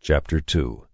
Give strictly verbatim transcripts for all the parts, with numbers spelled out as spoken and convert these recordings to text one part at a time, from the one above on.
Chapter two.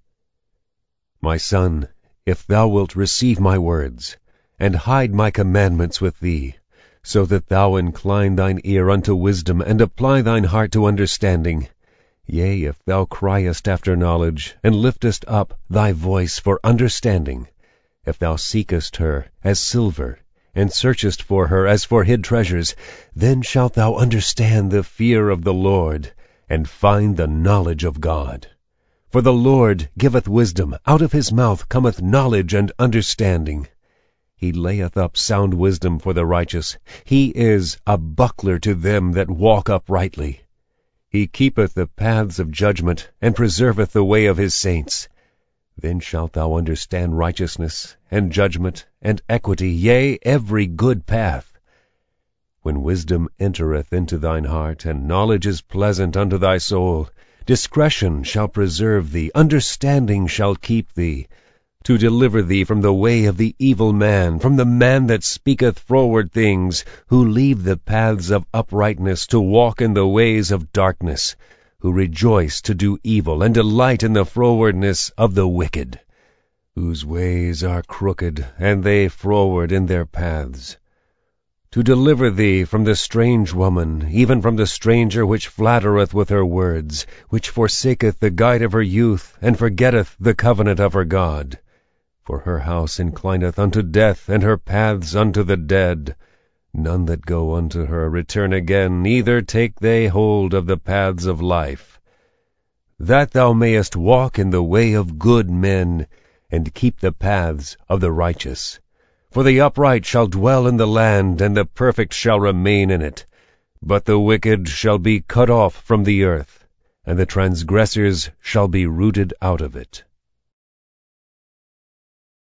My son, if thou wilt receive my words, and hide my commandments with thee, so that thou incline thine ear unto wisdom, and apply thine heart to understanding, yea, if thou criest after knowledge, and liftest up thy voice for understanding, if thou seekest her as silver, and searchest for her as for hid treasures, then shalt thou understand the fear of the Lord, and find the knowledge of God. For the Lord giveth wisdom, out of his mouth cometh knowledge and understanding. He layeth up sound wisdom for the righteous. He is a buckler to them that walk uprightly. He keepeth the paths of judgment, and preserveth the way of his saints. Then shalt thou understand righteousness, and judgment, and equity, yea, every good path. When wisdom entereth into thine heart, and knowledge is pleasant unto thy soul, discretion shall preserve thee, understanding shall keep thee, to deliver thee from the way of the evil man, from the man that speaketh froward things, who leave the paths of uprightness to walk in the ways of darkness, who rejoice to do evil, and delight in the frowardness of the wicked, whose ways are crooked, and they froward in their paths. To deliver thee from the strange woman, even from the stranger which flattereth with her words, which forsaketh the guide of her youth, and forgetteth the covenant of her God. For her house inclineth unto death, and her paths unto the dead. None that go unto her return again, neither take they hold of the paths of life. That thou mayest walk in the way of good men, and keep the paths of the righteous. For the upright shall dwell in the land, and the perfect shall remain in it. But the wicked shall be cut off from the earth, and the transgressors shall be rooted out of it.